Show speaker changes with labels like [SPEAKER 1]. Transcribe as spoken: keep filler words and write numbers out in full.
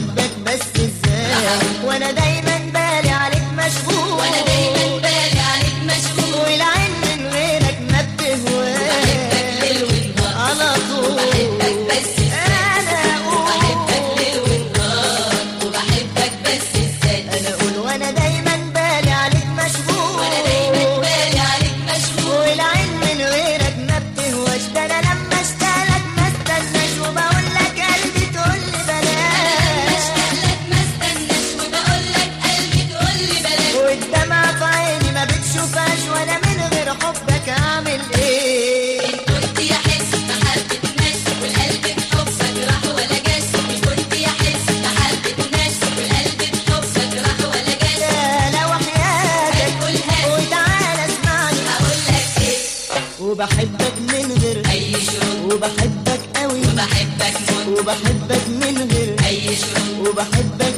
[SPEAKER 1] وبحبك بس ازاي وانا دايما بالي عليك مشغول
[SPEAKER 2] وانا دايما بالي عليك مشغول
[SPEAKER 1] والعين من غيرك ما بتهواش
[SPEAKER 2] بحبك ليل ونهار
[SPEAKER 1] على طول
[SPEAKER 2] بحبك بس ازاي
[SPEAKER 1] انا اقول
[SPEAKER 2] بحبك ليل ونهار وبحبك بس ازاي
[SPEAKER 1] انا اقول وانا دايما بالي عليك مشغول
[SPEAKER 2] وانا دايما بالي عليك مشغول
[SPEAKER 1] والعين من غيرك ما بتهواش ده انا لما اشتاقلك ما استناش وبقول لك قلبي تقول لي بلاش
[SPEAKER 2] اشتاقلك ما استناش وبقول لك قلبي تقول لي بلاش
[SPEAKER 1] والدمعة في عيني ما بتشوفهاش وانا من غير حبك اعمل ايه
[SPEAKER 2] كنت يا حس ما حبتناش والقلب بحبك راح ولا جاش كنت يا حس ما حبتناش والقلب بحبك راح ولا جاش
[SPEAKER 1] تعالى وحياتك
[SPEAKER 2] قولها
[SPEAKER 1] وتعالى اسمعني
[SPEAKER 2] اقول لك ايه
[SPEAKER 1] وبحبك من غير
[SPEAKER 2] اي شروط
[SPEAKER 1] وبحبك قوي
[SPEAKER 2] وبحبك موت
[SPEAKER 1] وبحبك من غير
[SPEAKER 2] اي شروط
[SPEAKER 1] وبحبك